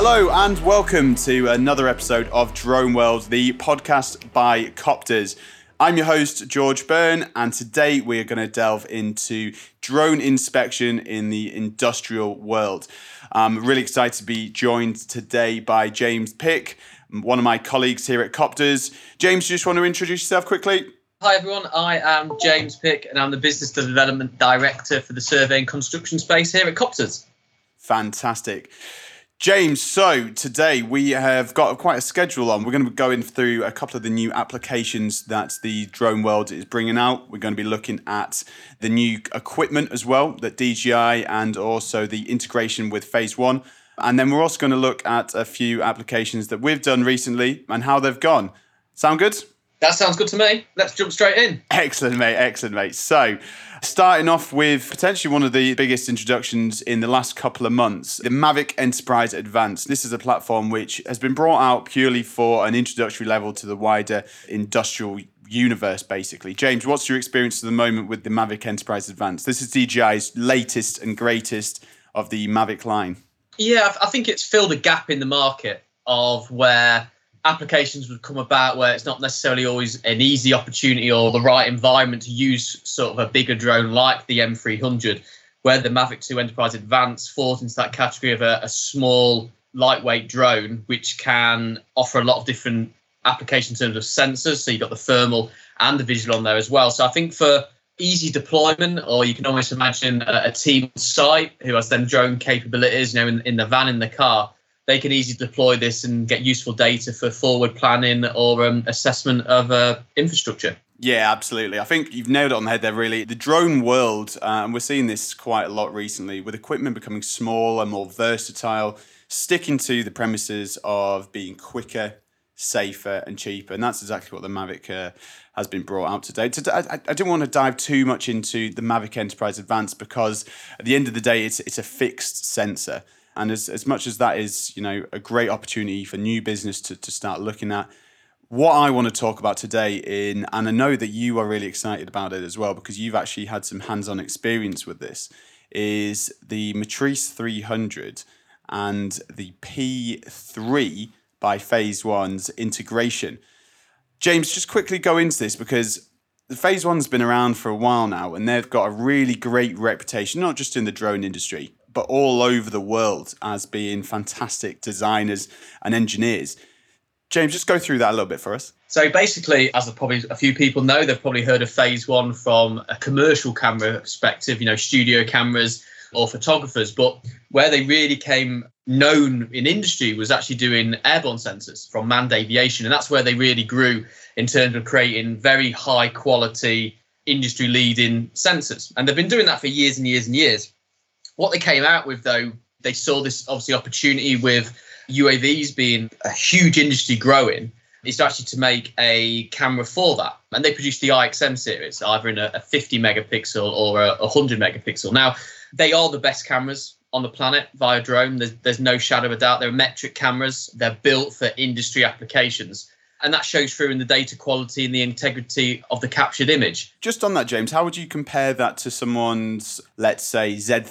Hello and welcome to another episode of Drone World, the podcast by Copters. I'm your host, George Byrne, and today we are going to delve into drone inspection in the industrial world. I'm really excited to be joined today by James Pick, one of my colleagues here at Copters. James, do you just want to introduce yourself quickly? Hi everyone, I am James Pick and I'm the Business Development Director for the survey and construction space here at Copters. Fantastic. James, so today we have got quite a schedule on. We're going to be going through a couple of the new applications that the drone world is bringing out. We're going to be looking at the new equipment as well, that DJI, and also the integration with Phase 1. And then we're also going to look at a few applications that we've done recently and how they've gone. Sound good? That sounds good to me. Let's jump straight in. Excellent, mate. So, starting off with potentially one of the biggest introductions in the last couple of months, the Mavic Enterprise Advanced. This is a platform which has been brought out purely for an introductory level to the wider industrial universe, basically. James, what's your experience at the moment with the Mavic Enterprise Advanced? This is DJI's latest and greatest of the Mavic line. Yeah, I think it's filled a gap in the market of where applications would come about where it's not necessarily always an easy opportunity or the right environment to use sort of a bigger drone like the M300, where the Mavic 2 Enterprise Advanced falls into that category of a small, lightweight drone, which can offer a lot of different applications in terms of sensors. So you've got the thermal and the visual on there as well. So I think for easy deployment, or you can almost imagine a team on site who has then drone capabilities, in the van, in the car, they can easily deploy this and get useful data for forward planning or assessment of infrastructure. Yeah, absolutely. I think you've nailed it on the head there, really. The drone world, and we're seeing this quite a lot recently, with equipment becoming smaller, more versatile, sticking to the premises of being quicker, safer and cheaper. And that's exactly what the Mavic has been brought out today. I didn't want to dive too much into the Mavic Enterprise Advanced because at the end of the day, it's a fixed sensor. And as much as that is, a great opportunity for new business to start looking at, what I want to talk about today and I know that you are really excited about it as well because you've actually had some hands-on experience with this, is the Matrice 300 and the P3 by Phase 1's integration. James, just quickly go into this because the Phase 1's been around for a while now and they've got a really great reputation, not just in the drone industry, but all over the world as being fantastic designers and engineers. James, just go through that a little bit for us. So basically, as probably a few people know, they've probably heard of Phase 1 from a commercial camera perspective, studio cameras or photographers. But where they really came known in industry was actually doing airborne sensors from manned aviation. And that's where they really grew in terms of creating very high quality, industry leading sensors. And they've been doing that for years and years and years. What they came out with, though, they saw this obviously opportunity with UAVs being a huge industry growing, is actually to make a camera for that. And they produced the IXM series, either in a 50 megapixel or a 100 megapixel. Now, they are the best cameras on the planet via drone. There's no shadow of a doubt. They're metric cameras. They're built for industry applications. And that shows through in the data quality and the integrity of the captured image. Just on that, James, how would you compare that to someone's, let's say,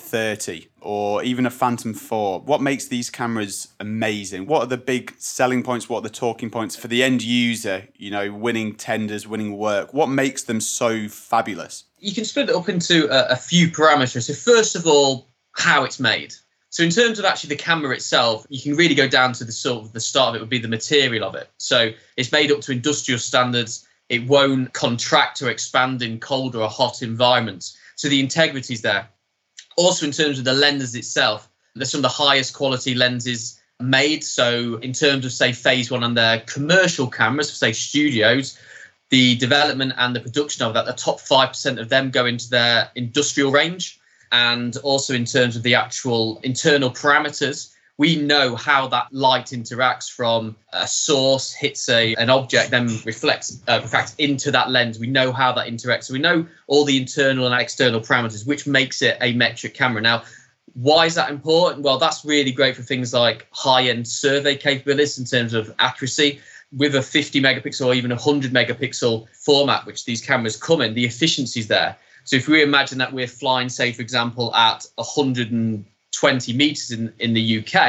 Z30 or even a Phantom 4? What makes these cameras amazing? What are the big selling points? What are the talking points for the end user, winning tenders, winning work? What makes them so fabulous? You can split it up into a few parameters. So first of all, how it's made. So in terms of actually the camera itself, you can really go down to the start of it would be the material of it. So it's made up to industrial standards. It won't contract or expand in cold or hot environments. So the integrity is there. Also in terms of the lenses itself, there's some of the highest quality lenses made. So in terms of, say, Phase 1 and their commercial cameras, say studios, the development and the production of that, the top 5% of them go into their industrial range. And also in terms of the actual internal parameters, we know how that light interacts from a source, hits an object, then reflects into that lens. We know how that interacts. So we know all the internal and external parameters, which makes it a metric camera. Now, why is that important? Well, that's really great for things like high-end survey capabilities in terms of accuracy. With a 50 megapixel or even a 100 megapixel format, which these cameras come in, the efficiency's there. So if we imagine that we're flying, say, for example, at 120 meters in the UK,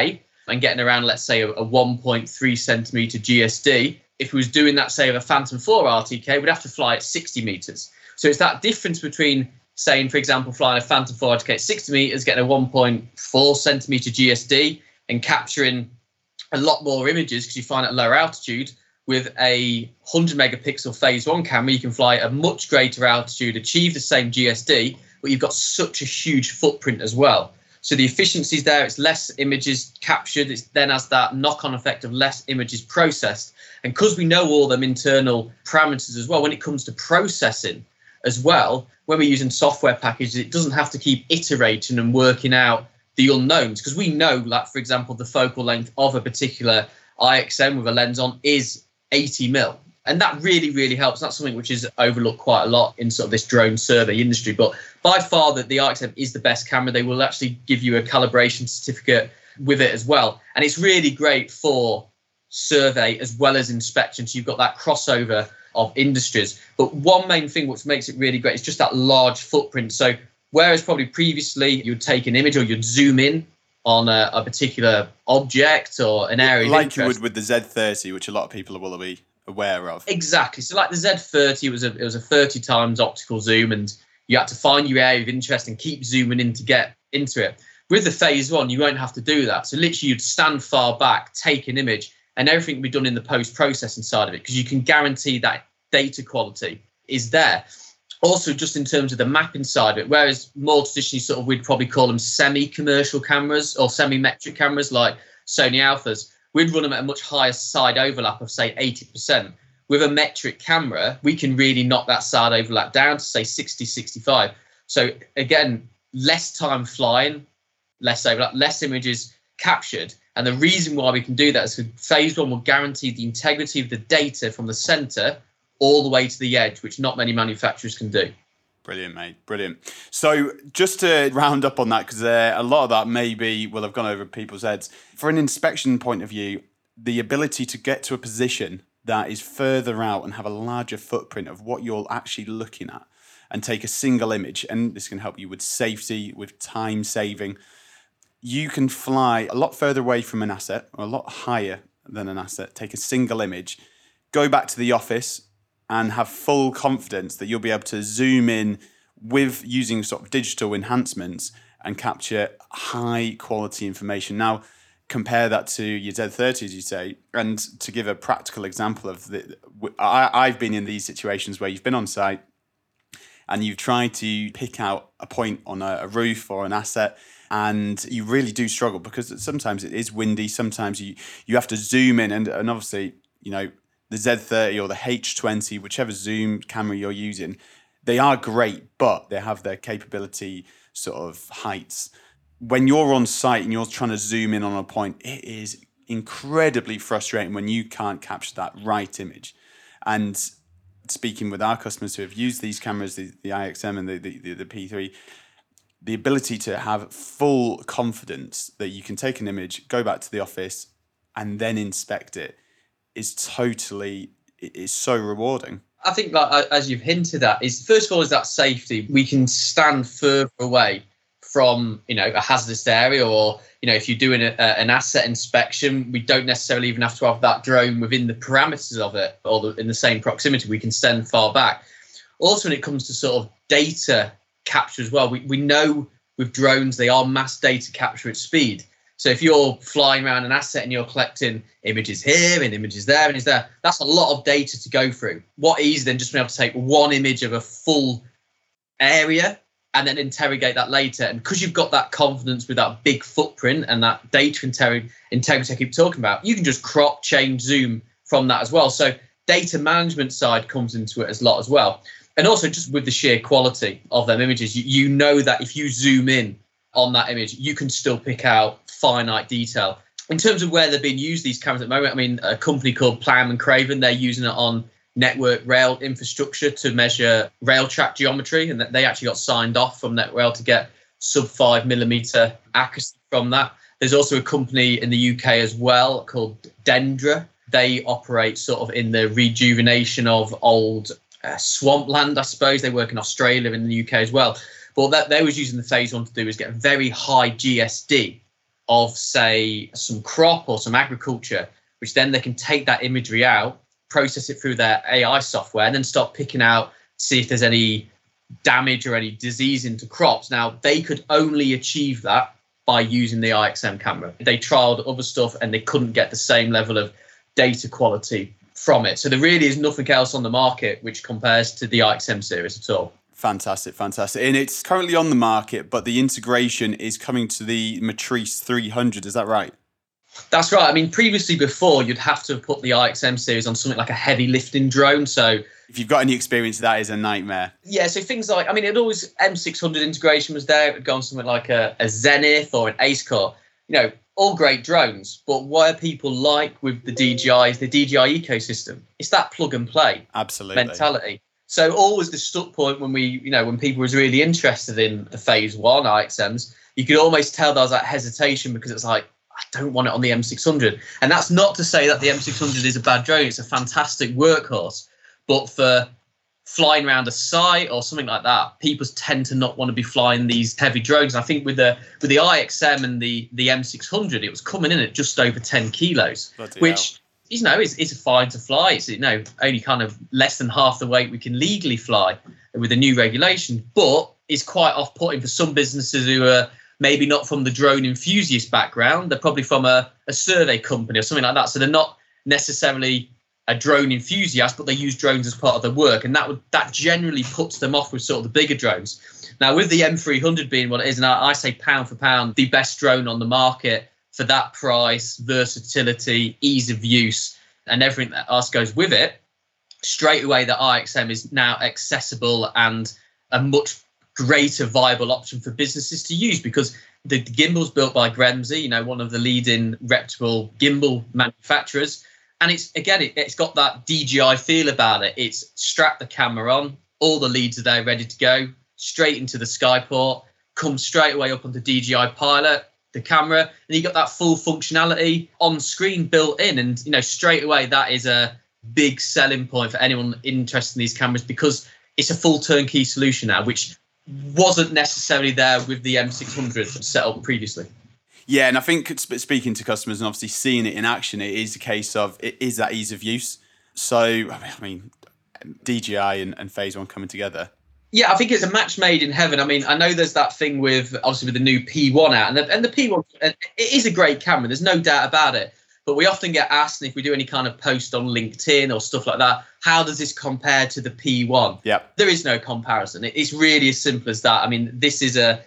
and getting around, let's say, a 1.3 centimetre GSD. If we was doing that, say, of a Phantom 4 RTK, we'd have to fly at 60 metres. So it's that difference between saying, for example, flying a Phantom 4 RTK at 60 metres, getting a 1.4 centimetre GSD and capturing a lot more images because you fly at lower altitude. With a 100 megapixel phase 1 camera, you can fly at a much greater altitude, achieve the same GSD, but you've got such a huge footprint as well. So the efficiency's there, it's less images captured, it then has that knock-on effect of less images processed. And because we know all them internal parameters as well, when it comes to processing as well, when we're using software packages, it doesn't have to keep iterating and working out the unknowns, because we know, like, for example, the focal length of a particular IXM with a lens on is 80 mil. And that really, really helps. That's something which is overlooked quite a lot in sort of this drone survey industry. But by far, the IXM is the best camera. They will actually give you a calibration certificate with it as well. And it's really great for survey as well as inspection. So you've got that crossover of industries. But one main thing which makes it really great is just that large footprint. So whereas probably previously you'd take an image or you'd zoom in on a particular object or an area like of interest. You would with the Z30, which a lot of people will be aware of. Exactly. So like the Z30, it was a 30 times optical zoom, and you had to find your area of interest and keep zooming in to get into it. With the phase 1, you won't have to do that. So literally you'd stand far back, take an image, and everything will be done in the post-processing side of it, because you can guarantee that data quality is there. Also, just in terms of the mapping side of it, whereas more traditionally sort of we'd probably call them semi-commercial cameras or semi-metric cameras like Sony Alphas, we'd run them at a much higher side overlap of, say, 80%. With a metric camera, we can really knock that side overlap down to, say, 60, 65. So, again, less time flying, less overlap, less images captured. And the reason why we can do that is because phase 1 will guarantee the integrity of the data from the centre all the way to the edge, which not many manufacturers can do. Brilliant, mate. Brilliant. So just to round up on that, because a lot of that maybe will have gone over people's heads. For an inspection point of view, the ability to get to a position that is further out and have a larger footprint of what you're actually looking at and take a single image, and this can help you with safety, with time saving. You can fly a lot further away from an asset, or a lot higher than an asset, take a single image, go back to the office, and have full confidence that you'll be able to zoom in with using sort of digital enhancements and capture high quality information. Now, compare that to your Z30, as you say, and to give a practical example of I've been in these situations where you've been on site and you've tried to pick out a point on a roof or an asset, and you really do struggle because sometimes it is windy, sometimes you have to zoom in, and obviously, you know, the Z30 or the H20, whichever zoom camera you're using, they are great, but they have their capability sort of heights. When you're on site and you're trying to zoom in on a point, it is incredibly frustrating when you can't capture that right image. And speaking with our customers who have used these cameras, the IXM and the P3, the ability to have full confidence that you can take an image, go back to the office, and then inspect it is so rewarding. I think, like, as you've hinted at, is first of all is that safety. We can stand further away from, you know, a hazardous area, or, you know, if you're doing an asset inspection, we don't necessarily even have to have that drone within the parameters of it or in the same proximity. We can stand far back. Also, when it comes to sort of data capture as well, we know with drones they are mass data capture at speed. So if you're flying around an asset and you're collecting images here and images there and is there, that's a lot of data to go through. What easier than just being able to take one image of a full area and then interrogate that later? And because you've got that confidence with that big footprint and that data integrity I keep talking about, you can just crop, change, zoom from that as well. So data management side comes into it a lot as well. And also just with the sheer quality of them images, you know that if you zoom in on that image, you can still pick out finite detail. In terms of where they're being used, these cameras at the moment, I mean, a company called Plowman and Craven, they're using it on Network Rail infrastructure to measure rail track geometry, and they actually got signed off from Network Rail to get sub 5mm accuracy from that. There's also a company in the UK as well called Dendra. They operate sort of in the rejuvenation of old swampland, I suppose. They work in Australia and the UK as well. But what they was using the phase 1 to do is get a very high GSD of, say, some crop or some agriculture, which then they can take that imagery out, process it through their AI software, and then start picking out, see if there's any damage or any disease into crops. Now, they could only achieve that by using the IXM camera. They trialed other stuff and they couldn't get the same level of data quality from it. So there really is nothing else on the market which compares to the IXM series at all. Fantastic. And it's currently on the market, but the integration is coming to the Matrice 300. Is that right? That's right. I mean, previously, before, you'd have to put the IXM series on something like a heavy lifting drone. So if you've got any experience, that is a nightmare. Yeah, so things like, I mean, it always, M600 integration was there. It would go on something like a Zenith or an AceCore. You know, all great drones. But where people like with the DJI is the DJI ecosystem. It's that plug and play mentality. So always the stuck point when when people was really interested in the phase one IXMs, you could almost tell there was that hesitation because it's like, I don't want it on the M600. And that's not to say that the M600 is a bad drone. It's a fantastic workhorse. But for flying around a site or something like that, people tend to not want to be flying these heavy drones. And I think with the IXM and the M600, it was coming in at just over 10 kilos, which is fine to fly. It's only kind of less than half the weight we can legally fly with the new regulation, but it's quite off-putting for some businesses who are maybe not from the drone enthusiast background. They're probably from a survey company or something like that. So they're not necessarily a drone enthusiast, but they use drones as part of their work. And that generally puts them off with sort of the bigger drones. Now, with the M300 being what it is, and I say pound for pound, the best drone on the market for that price, versatility, ease of use, and everything that else goes with it, straight away the IXM is now accessible and a much greater viable option for businesses to use, because the gimbal's built by Gremsy, one of the leading reputable gimbal manufacturers. And it's got that DJI feel about it. It's strap the camera on, all the leads are there ready to go, straight into the Skyport, come straight away up onto DJI Pilot, the camera, and you got that full functionality on screen built in. And, straight away, that is a big selling point for anyone interested in these cameras, because it's a full turnkey solution now, which wasn't necessarily there with the M600 set up previously. Yeah, and I think speaking to customers and obviously seeing it in action, it is a case of it is that ease of use. So, I mean, DJI and Phase One coming together. Yeah, I think it's a match made in heaven. I mean, I know there's that thing with the new P1 out, and the P1, it is a great camera. There's no doubt about it. But we often get asked, and if we do any kind of post on LinkedIn or stuff like that, how does this compare to the P1? Yeah, there is no comparison. It's really as simple as that. I mean, this is a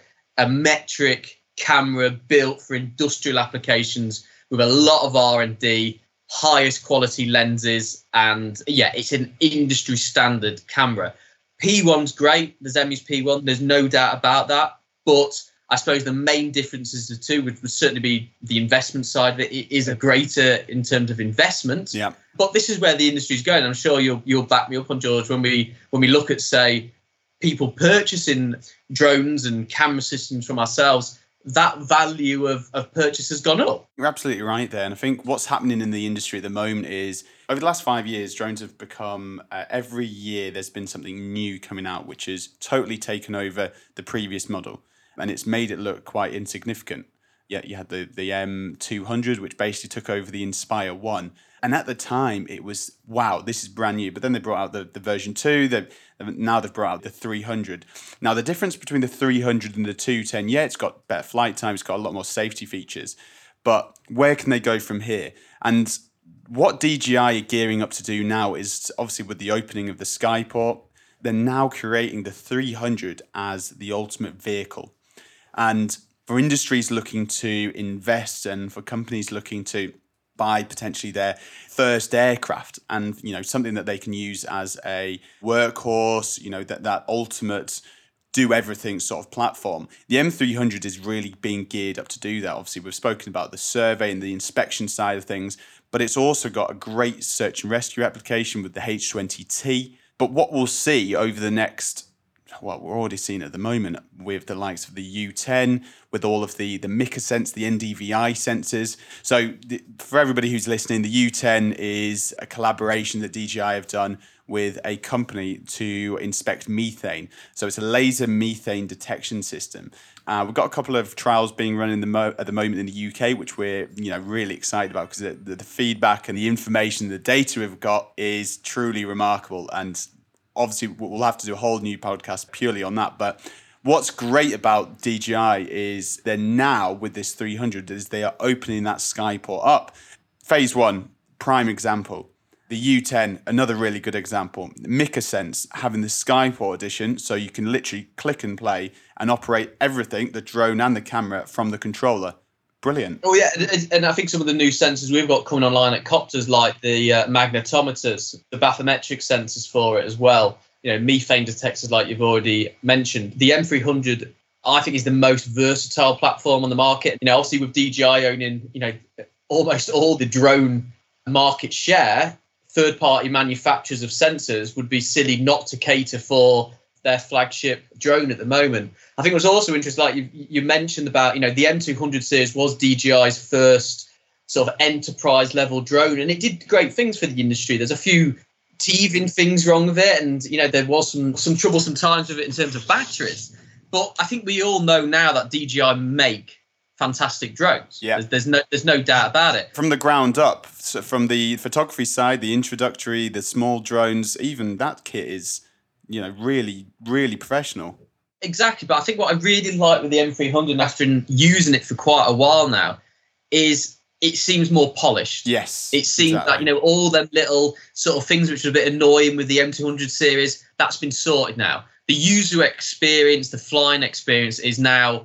metric camera built for industrial applications with a lot of R&D, highest quality lenses, and it's an industry standard camera. P1's great. There's Emmy's P1. There's no doubt about that. But I suppose the main differences the two would certainly be the investment side of it. It is a greater in terms of investment. Yeah. But this is where the industry is going. I'm sure you'll back me up on, George, when we look at, say, people purchasing drones and camera systems from ourselves. That value of purchase has gone up. You're absolutely right there. And I think what's happening in the industry at the moment is over the last 5 years, drones have become, every year there's been something new coming out, which has totally taken over the previous model. And it's made it look quite insignificant. Yeah, you had the M200, which basically took over the Inspire 1. And at the time, it was, wow, this is brand new. But then they brought out the version 2. Now they've brought out the 300. Now, the difference between the 300 and the 210, it's got better flight time. It's got a lot more safety features. But where can they go from here? And what DJI are gearing up to do now is, obviously with the opening of the Skyport, they're now creating the 300 as the ultimate vehicle. And for industries looking to invest and for companies looking to buy potentially their first aircraft and, something that they can use as a workhorse, that ultimate do everything sort of platform. The M300 is really being geared up to do that. Obviously, we've spoken about the survey and the inspection side of things, but it's also got a great search and rescue application with the H20T. But what we'll see over the next, we're already seeing at the moment with the likes of the U10, with all of the MicaSense, the NDVI sensors. So for everybody who's listening, the U10 is a collaboration that DJI have done with a company to inspect methane. So it's a laser methane detection system. We've got a couple of trials being run at the moment in the UK, which we're really excited about, because the feedback and the information, the data we've got is truly remarkable. And obviously we'll have to do a whole new podcast purely on that. But what's great about DJI is they're now, with this 300, is they are opening that skyport up. Phase 1, prime example. The U10, another really good example. MicaSense having the Skyport edition, so you can literally click and play and operate everything, the drone and the camera, from the controller. Brilliant. Oh, yeah, and I think some of the new sensors we've got coming online at Copters, like the magnetometers, the bathymetric sensors for it as well, methane detectors like you've already mentioned. The M300, I think, is the most versatile platform on the market. Obviously with DJI owning, almost all the drone market share, third-party manufacturers of sensors would be silly not to cater for their flagship drone at the moment. I think it was also interesting, like you mentioned about, the M200 series was DJI's first sort of enterprise-level drone, and it did great things for the industry. There's a few teething things wrong with it, and, there was some troublesome times with it in terms of batteries. But I think we all know now that DJI make fantastic drones. Yeah. There's no doubt about it. From the ground up, so from the photography side, the introductory, the small drones, even that kit is, really, really professional. Exactly. But I think what I really like with the M300, after using it for quite a while now, is it seems more polished. Yes. It seems exactly. That, all them little sort of things which are a bit annoying with the M200 series, that's been sorted now. The user experience, the flying experience is now,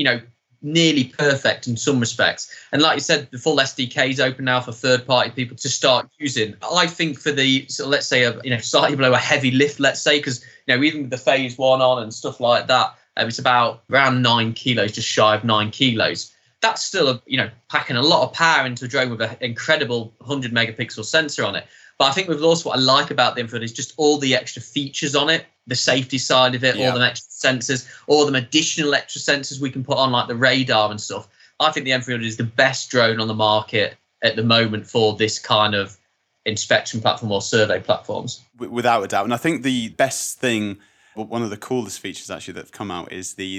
nearly perfect in some respects. And like you said, the full SDK is open now for third-party people to start using. I think for the, let's say, slightly below a heavy lift, let's say, because, even with the phase 1 on and stuff like that, it's about around 9 kilos, just shy of 9 kilos. That's still, packing a lot of power into a drone with an incredible 100 megapixel sensor on it. But I think with also what I like about the M300 is just all the extra features on it, the safety side of it, all the extra sensors, all the additional extra sensors we can put on, like the radar and stuff. I think the M300 is the best drone on the market at the moment for this kind of inspection platform or survey platforms. Without a doubt. And I think the best thing, one of the coolest features actually that have come out, is the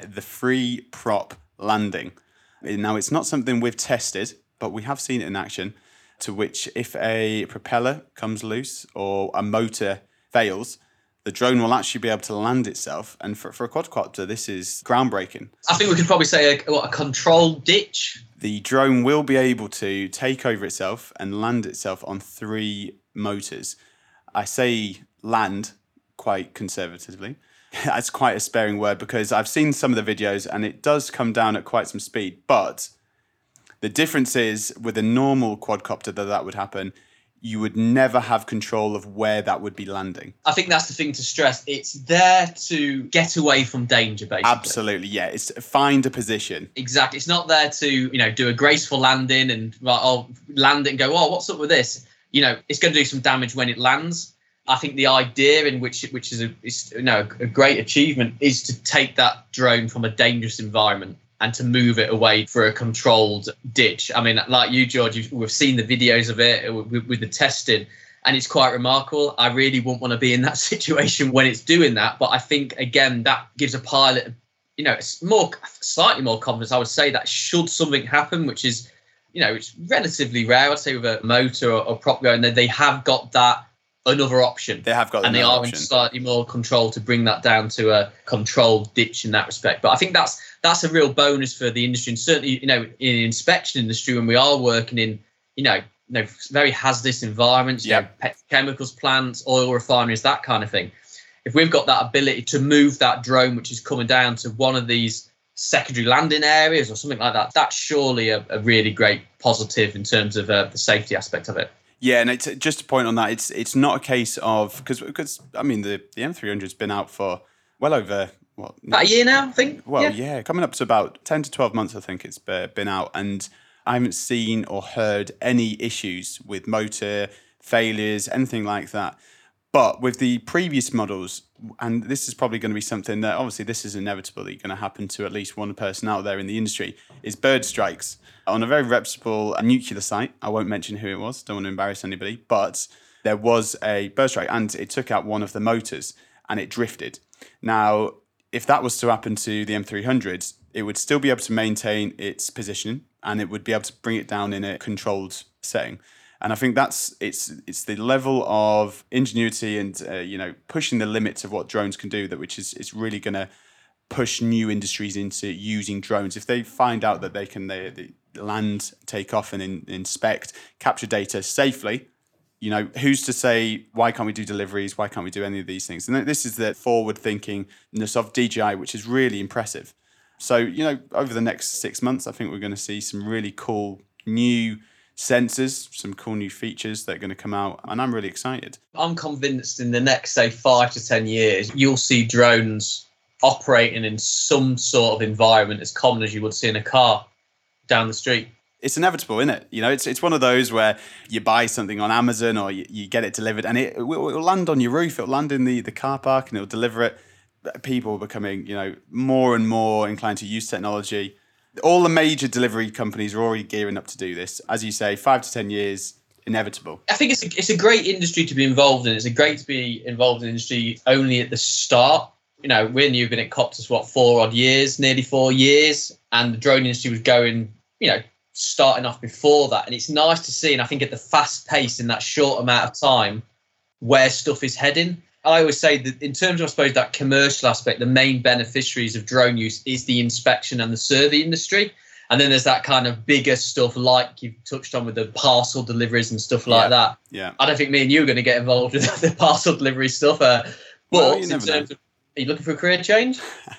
free prop landing. Now, it's not something we've tested, but we have seen it in action, to which if a propeller comes loose or a motor fails, the drone will actually be able to land itself. And for a quadcopter, this is groundbreaking. I think we could probably say a controlled ditch. The drone will be able to take over itself and land itself on 3 motors. I say land quite conservatively. That's quite a sparing word, because I've seen some of the videos and it does come down at quite some speed. But the difference is, with a normal quadcopter that would happen, you would never have control of where that would be landing. I think that's the thing to stress. It's there to get away from danger, basically. Absolutely, yeah. It's find a position. Exactly. It's not there to, do a graceful landing and land it and go, what's up with this? It's going to do some damage when it lands. I think the idea, in which is a great achievement, is to take that drone from a dangerous environment and to move it away for a controlled ditch. I mean, like you, George, we've seen the videos of it with the testing, and it's quite remarkable. I really wouldn't want to be in that situation when it's doing that. But I think, again, that gives a pilot, it's slightly more confidence. I would say that should something happen, which is, it's relatively rare, I'd say, with a motor or prop going, they have got that another option. They have got, and they are in slightly more control to bring that down to a controlled ditch in that respect. But I think that's a real bonus for the industry, and certainly, in the inspection industry, when we are working in, very hazardous environments, petrochemicals plants, oil refineries, that kind of thing. If we've got that ability to move that drone, which is coming down to one of these secondary landing areas or something like that, that's surely a really great positive in terms of the safety aspect of it. Yeah, and it's just a point on that. It's not a case of, because I mean the M300's been out for well over about a year now, I think. Well, yeah, coming up to about 10 to 12 months, I think it's been out, and I haven't seen or heard any issues with motor failures, anything like that. But with the previous models, and this is probably going to be something that, obviously, this is inevitably going to happen to at least one person out there in the industry, is bird strikes on a very reputable nuclear site. I won't mention who it was, don't want to embarrass anybody, but there was a bird strike and it took out one of the motors and it drifted. Now, if that was to happen to the M300, it would still be able to maintain its positioning and it would be able to bring it down in a controlled setting. And I think it's the level of ingenuity and pushing the limits of what drones can do which is really going to push new industries into using drones. If they find out that they can they land, take off, and inspect, capture data safely, who's to say why can't we do deliveries? Why can't we do any of these things? And this is the forward thinkingness of DJI, which is really impressive. So over the next 6 months, I think we're going to see some really cool new sensors, some cool new features that are going to come out, and I'm really excited. I'm convinced in the next, say, 5 to 10 years, you'll see drones operating in some sort of environment as common as you would see in a car down the street. It's inevitable, isn't it? It's one of those where you buy something on Amazon or you get it delivered and it'll land on your roof, it'll land in the car park and it'll deliver it. People are becoming, more and more inclined to use technology. All the major delivery companies are already gearing up to do this. As you say, 5 to 10 years, inevitable. I think it's a great industry to be involved in. It's great to be involved in industry only at the start. We've been at Copters, nearly 4 years, and the drone industry was going, starting off before that. And it's nice to see, and I think at the fast pace in that short amount of time, where stuff is heading. I always say that in terms of, I suppose, that commercial aspect, the main beneficiaries of drone use is the inspection and the survey industry. And then there's that kind of bigger stuff like you've touched on with the parcel deliveries and stuff like that. Yeah. I don't think me and you are going to get involved with the parcel delivery stuff. But in terms of, are you looking for a career change?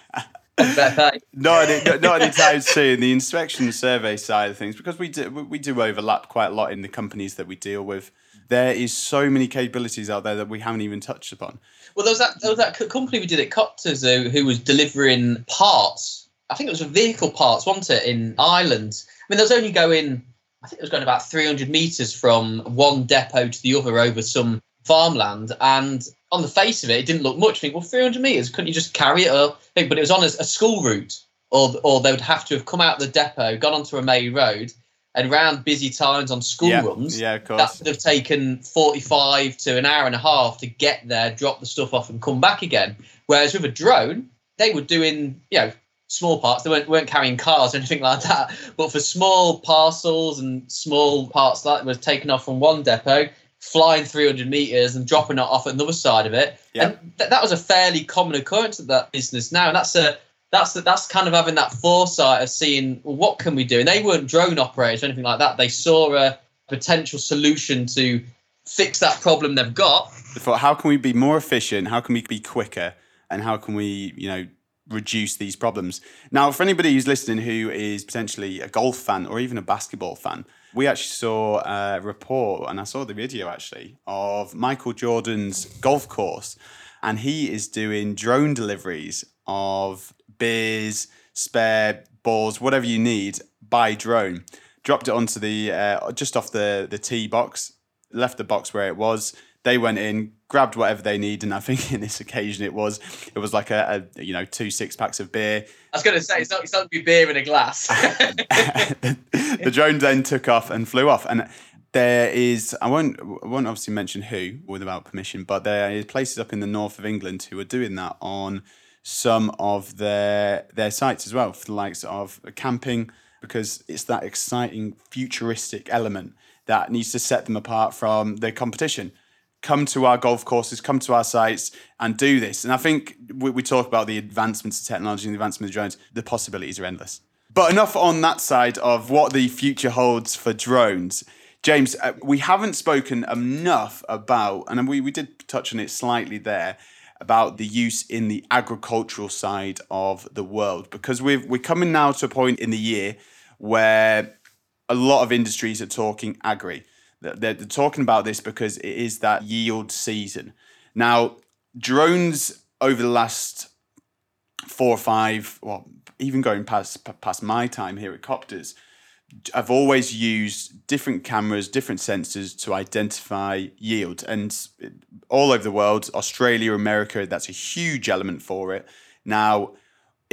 Better pay. Not anytime soon. The inspection and survey side of things, because we do overlap quite a lot in the companies that we deal with. There is so many capabilities out there that we haven't even touched upon. Well, there was that company we did at Copters who was delivering parts. I think it was a vehicle parts, wasn't it, in Ireland? I mean, there was only going about 300 metres from one depot to the other over some farmland. And on the face of it, it didn't look much. I think, 300 metres, couldn't you just carry it up? But it was on a school route, or they would have to have come out of the depot, gone onto a main road, and around busy times on school runs, of course, that would have taken 45 to an hour and a half to get there, drop the stuff off and come back again. Whereas with a drone, they were doing, small parts. They weren't carrying cars or anything like that. But for small parcels and small parts that was taken off from one depot, flying 300 metres and dropping it off at another side of it. Yep. And that was a fairly common occurrence at that business now. And that's kind of having that foresight of seeing, well, what can we do? And they weren't drone operators or anything like that. They saw a potential solution to fix that problem they've got. They thought, how can we be more efficient? How can we be quicker? And how can we, reduce these problems? Now, for anybody who's listening who is potentially a golf fan or even a basketball fan, we actually saw a report, and I saw the video actually, of Michael Jordan's golf course. And he is doing drone deliveries of beers, spare balls, whatever you need by drone. Dropped it onto the just off the tee box, left the box where it was. They went in, grabbed whatever they need, and I think in this occasion it was like a 2 6-packs of beer. I was going to say it's not going to be beer in a glass. The drone then took off and flew off, and there is, I won't obviously mention who without permission, but there is places up in the north of England who are doing that on some of their sites as well, for the likes of camping, because it's that exciting futuristic element that needs to set them apart from the competition. Come to our golf courses, come to our sites and do this. And I think we talk about the advancements of technology and the advancement of drones. The possibilities are endless. But enough on that side of what the future holds for drones. James, we haven't spoken enough about, and we did touch on it slightly there, about the use in the agricultural side of the world, because we're coming now to a point in the year where a lot of industries are talking agri. They're talking about this because it is that yield season. Now, drones over the last 4 or 5, well, even going past my time here at Copters, I've always used different cameras, different sensors to identify yield. And all over the world, Australia, America, that's a huge element for it. Now,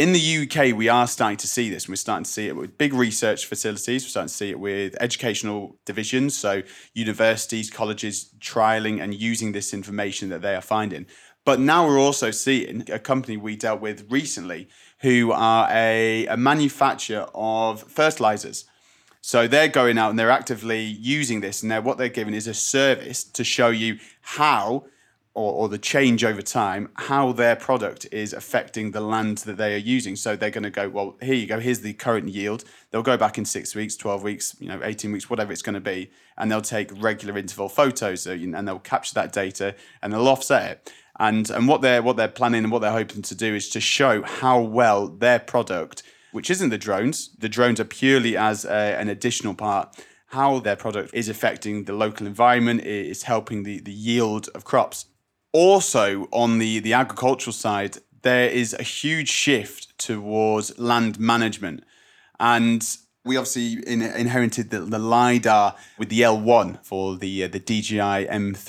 In the UK, we are starting to see this. We're starting to see it with big research facilities. We're starting to see it with educational divisions, so universities, colleges trialing and using this information that they are finding. But now we're also seeing a company we dealt with recently who are a manufacturer of fertilizers. So they're going out and they're actively using this, and what they're giving is a service to show you how, or the change over time, how their product is affecting the land that they are using. So they're going to go, well, here you go, here's the current yield. They'll go back in 6 weeks, 12 weeks, 18 weeks, whatever it's going to be, and they'll take regular interval photos, and they'll capture that data and they'll offset it. And what they're planning and what they're hoping to do is to show how well their product, which isn't the drones are purely as an additional part, how their product is affecting the local environment, is helping the yield of crops. Also, on the agricultural side, there is a huge shift towards land management. And we obviously inherited the LiDAR with the L1 for the DJI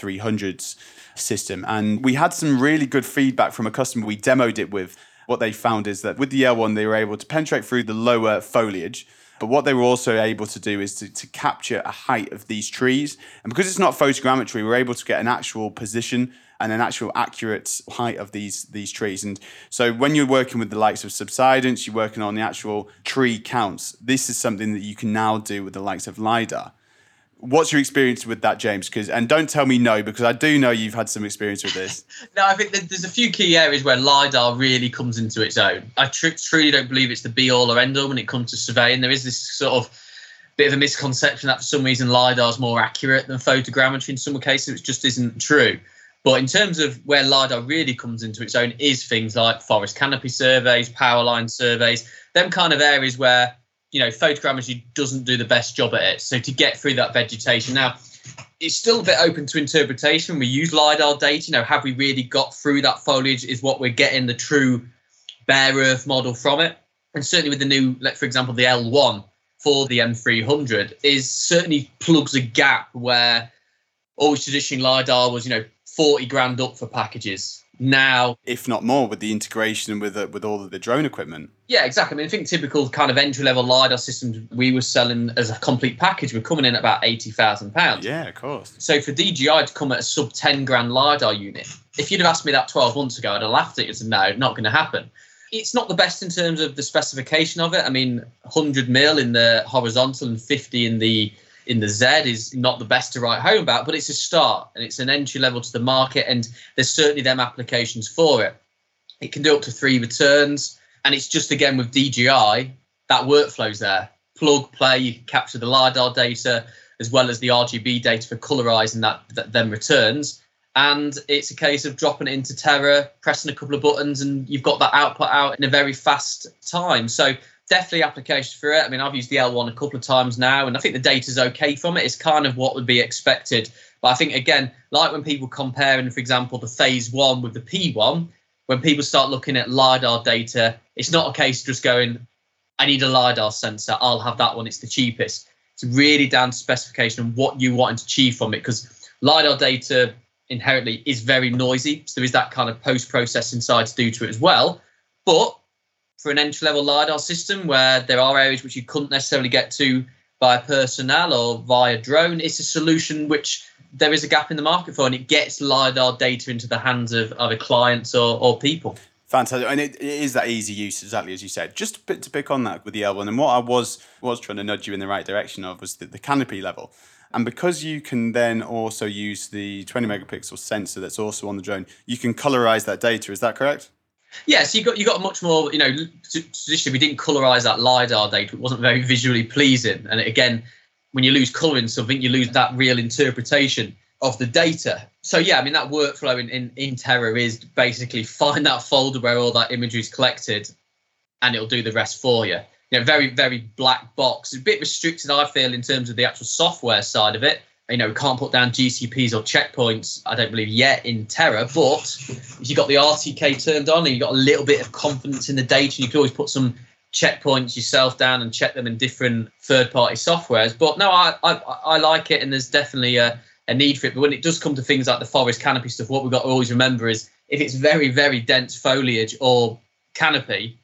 M300s system. And we had some really good feedback from a customer we demoed it with. What they found is that with the L1, they were able to penetrate through the lower foliage. But what they were also able to do is to capture a height of these trees. And because it's not photogrammetry, we're able to get an actual position and an actual accurate height of these trees. And so when you're working with the likes of Subsidence, you're working on the actual tree counts. This is something that you can now do with the likes of LiDAR. What's your experience with that, James? And don't tell me no, because I do know you've had some experience with this. No, I think there's a few key areas where LiDAR really comes into its own. I truly don't believe it's the be-all or end-all when it comes to surveying. There is this sort of bit of a misconception that for some reason LiDAR is more accurate than photogrammetry in some cases, which just isn't true. But in terms of where LiDAR really comes into its own is things like forest canopy surveys, power line surveys, them kind of areas where, photogrammetry doesn't do the best job at it. So to get through that vegetation. Now, it's still a bit open to interpretation. We use LiDAR data. Have we really got through that foliage? Is what we're getting the true bare earth model from it? And certainly with the new, for example, the L1 for the M300 is certainly plugs a gap where always traditionally LiDAR was, 40 grand up for packages. Now, if not more, with the integration with all of the drone equipment. Yeah, exactly. I mean, I think typical kind of entry-level LiDAR systems we were selling as a complete package were coming in at about £80,000. Yeah, of course. So for DJI to come at a sub 10 grand LiDAR unit, if you'd have asked me that 12 months ago, I'd have laughed at you and said, no, not going to happen. It's not the best in terms of the specification of it. I mean, 100 mil in the horizontal and 50 in the Z is not the best to write home about, but it's a start and it's an entry level to the market, and there's certainly them applications for it. It can do up to 3 returns, and it's just, again, with DJI, that workflow's there. Plug, play, you can capture the LiDAR data as well as the RGB data for colorizing them returns, and it's a case of dropping it into Terra, pressing a couple of buttons, and you've got that output out in a very fast time. So definitely application for it. I mean, I've used the L1 a couple of times now, and I think the data's okay from it. It's kind of what would be expected. But I think, again, like when people comparing, for example, the phase 1 with the P1, when people start looking at LiDAR data, it's not a case of just going, I need a LiDAR sensor, I'll have that one, it's the cheapest. It's really down to specification and what you want to achieve from it, because LiDAR data inherently is very noisy. So there is that kind of post-processing side to do to it as well. But for an entry-level LiDAR system where there are areas which you couldn't necessarily get to by personnel or via drone, it's a solution which there is a gap in the market for, and it gets LiDAR data into the hands of other clients or people. Fantastic. And it is that easy use, exactly as you said. Just to pick on that with the L1, and what I was trying to nudge you in the right direction of was the canopy level. And because you can then also use the 20 megapixel sensor that's also on the drone, you can colorize that data. Is that correct? Yeah, so you got much more, traditionally we didn't colorize that LiDAR data. It wasn't very visually pleasing. And again, when you lose color in something, you lose that real interpretation of the data. So yeah, I mean, that workflow in Terra is basically find that folder where all that imagery is collected and it'll do the rest for you. Very, very black box. It's a bit restricted, I feel, in terms of the actual software side of it. We can't put down GCPs or checkpoints, I don't believe, yet in Terra. But if you've got the RTK turned on and you've got a little bit of confidence in the data, you can always put some checkpoints yourself down and check them in different third-party softwares. But no, I like it, and there's definitely a need for it. But when it does come to things like the forest canopy stuff, what we've got to always remember is if it's very, very dense foliage or canopy,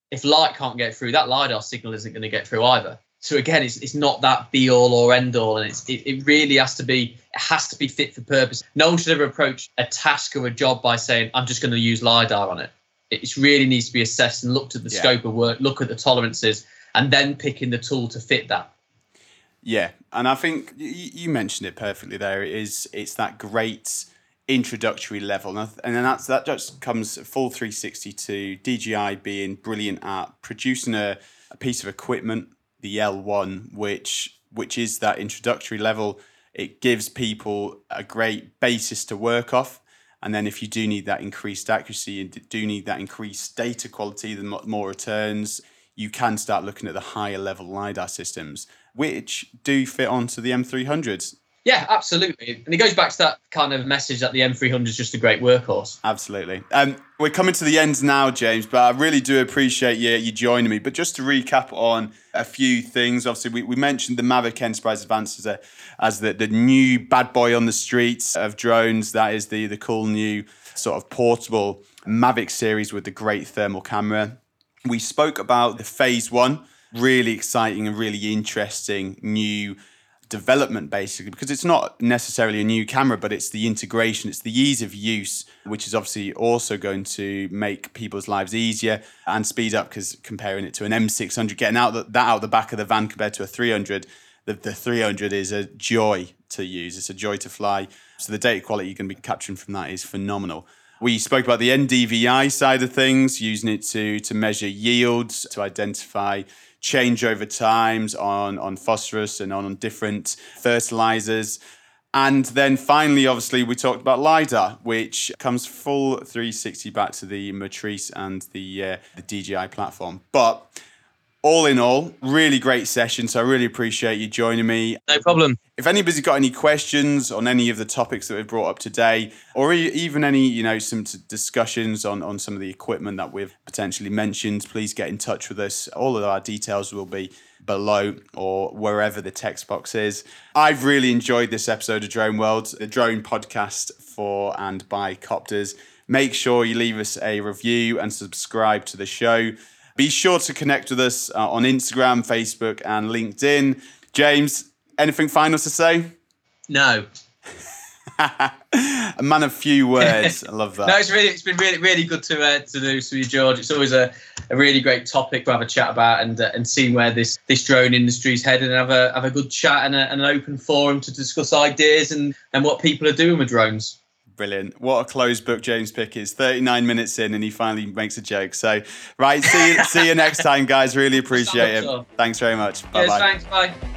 if light can't get through, that LiDAR signal isn't going to get through either. So again, it's not that be all or end all, and it really has to be fit for purpose. No one should ever approach a task or a job by saying, I'm just going to use LiDAR on it. It really needs to be assessed and looked at the scope of work, look at the tolerances, and then picking the tool to fit that. Yeah, and I think you mentioned it perfectly there. It's that great introductory level, and then that just comes full 360 to DJI being brilliant at producing a piece of equipment, the L1, which is that introductory level. It gives people a great basis to work off, and then if you do need that increased accuracy and do need that increased data quality, the more returns, you can start looking at the higher level LiDAR systems, which do fit onto the M300s. Yeah, absolutely. And it goes back to that kind of message that the M300 is just a great workhorse. Absolutely. We're coming to the end now, James, but I really do appreciate you joining me. But just to recap on a few things, obviously we mentioned the Mavic Enterprise Advanced as the new bad boy on the streets of drones. That is the cool new sort of portable Mavic series with the great thermal camera. We spoke about the Phase 1, really exciting and really interesting new development, basically, because it's not necessarily a new camera, but it's the integration, it's the ease of use, which is obviously also going to make people's lives easier and speed up, because comparing it to an M600, getting that out the back of the van compared to a 300, the 300 is a joy to use, it's a joy to fly. So the data quality you're going to be capturing from that is phenomenal. We spoke about the NDVI side of things, using it to measure yields, to identify changeover times on phosphorus and on different fertilizers. And then finally, obviously, we talked about LiDAR, which comes full 360 back to the Matrice and the DJI platform. But all in all, really great session. So I really appreciate you joining me. No problem. If anybody's got any questions on any of the topics that we've brought up today, or even any, some discussions on some of the equipment that we've potentially mentioned, please get in touch with us. All of our details will be below or wherever the text box is. I've really enjoyed this episode of Drone World, the drone podcast for and by Copters. Make sure you leave us a review and subscribe to the show. Be sure to connect with us on Instagram, Facebook, and LinkedIn. James, anything final to say? No. A man of few words. I love that. No, it's been really good to do with you, George. It's always a really great topic to have a chat about and see where this drone industry is headed, and have a good chat and an open forum to discuss ideas and what people are doing with drones. Brilliant. What a closed book James Pick is. 39 minutes in and he finally makes a joke. So, right, see you next time, guys. Really appreciate it. Thanks very much. Bye-bye. Yes, thanks. Bye.